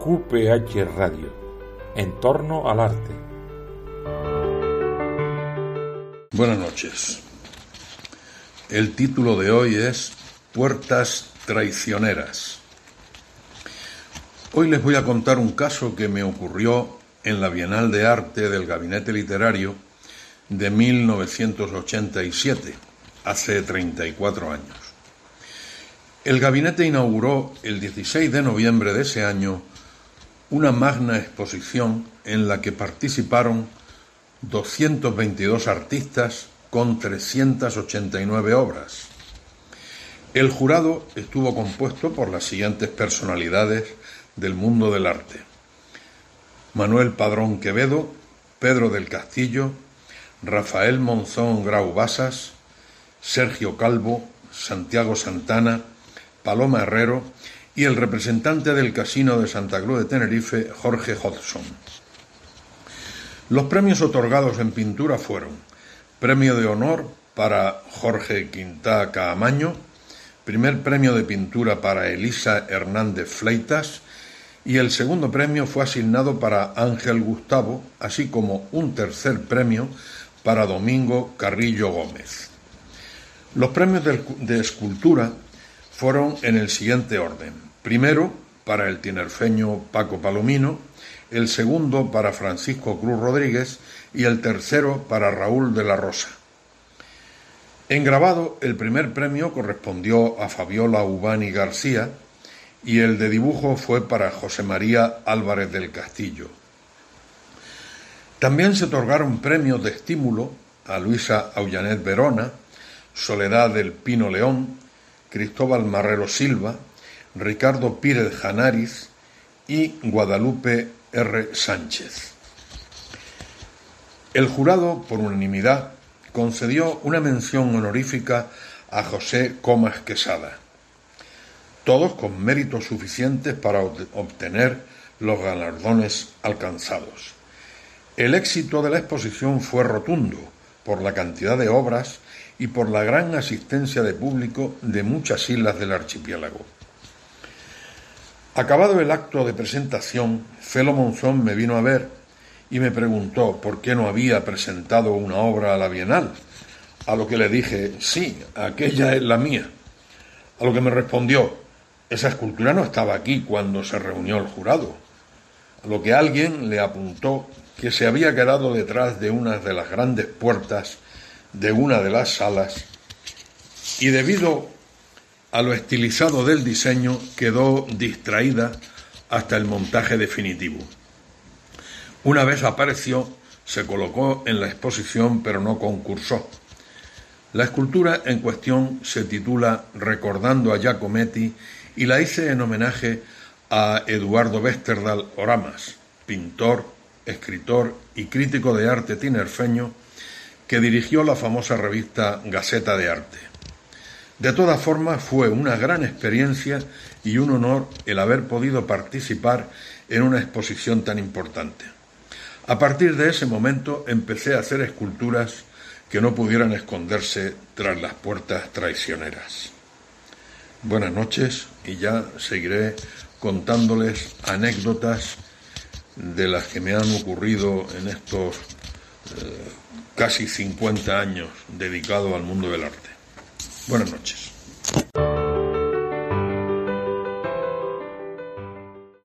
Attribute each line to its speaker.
Speaker 1: QPH Radio, en torno al arte.
Speaker 2: Buenas noches. El título de hoy es Puertas traicioneras. Hoy les voy a contar un caso que me ocurrió en la Bienal de Arte del Gabinete Literario de 1987, hace 34 años. El gabinete inauguró el 16 de noviembre de ese año una magna exposición en la que participaron 222 artistas con 389 obras. El jurado estuvo compuesto por las siguientes personalidades del mundo del arte: Manuel Padrón Quevedo, Pedro del Castillo, Rafael Monzón Grau Basas, Sergio Calvo, Santiago Santana, Paloma Herrero y el representante del Casino de Santa Cruz de Tenerife, Jorge Hodgson. Los premios otorgados en pintura fueron: premio de honor para Jorge Quintá Caamaño, primer premio de pintura para Elisa Hernández Fleitas y el segundo premio fue asignado para Ángel Gustavo, así como un tercer premio para Domingo Carrillo Gómez. Los premios de escultura fueron en el siguiente orden: primero para el tinerfeño Paco Palomino, el segundo para Francisco Cruz Rodríguez y el tercero para Raúl de la Rosa. En grabado, el primer premio correspondió a Fabiola Ubani García y el de dibujo fue para José María Álvarez del Castillo. También se otorgaron premios de estímulo a Luisa Aullanet Verona, Soledad del Pino León, Cristóbal Marrero Silva, Ricardo Pírez Janariz y Guadalupe R. Sánchez. El jurado, por unanimidad, concedió una mención honorífica a José Comas Quesada, todos con méritos suficientes para obtener los galardones alcanzados. El éxito de la exposición fue rotundo por la cantidad de obras y por la gran asistencia de público de muchas islas del archipiélago. Acabado el acto de presentación, Felo Monzón me vino a ver y me preguntó por qué no había presentado una obra a la Bienal, a lo que le dije: sí, aquella es la mía. A lo que me respondió: esa escultura no estaba aquí cuando se reunió el jurado. A lo que alguien le apuntó que se había quedado detrás de una de las grandes puertas de una de las salas y debido a lo estilizado del diseño quedó distraída hasta el montaje definitivo. Una vez apareció, se colocó en la exposición pero no concursó. La escultura en cuestión se titula Recordando a Giacometti y la hice en homenaje a Eduardo Westerdal Oramas, pintor, escritor y crítico de arte tinerfeño que dirigió la famosa revista Gaceta de Arte. De todas formas, fue una gran experiencia y un honor el haber podido participar en una exposición tan importante. A partir de ese momento empecé a hacer esculturas que no pudieran esconderse tras las puertas traicioneras. Buenas noches, y ya seguiré contándoles anécdotas de las que me han ocurrido en estos casi 50 años dedicado al mundo del arte. Buenas noches.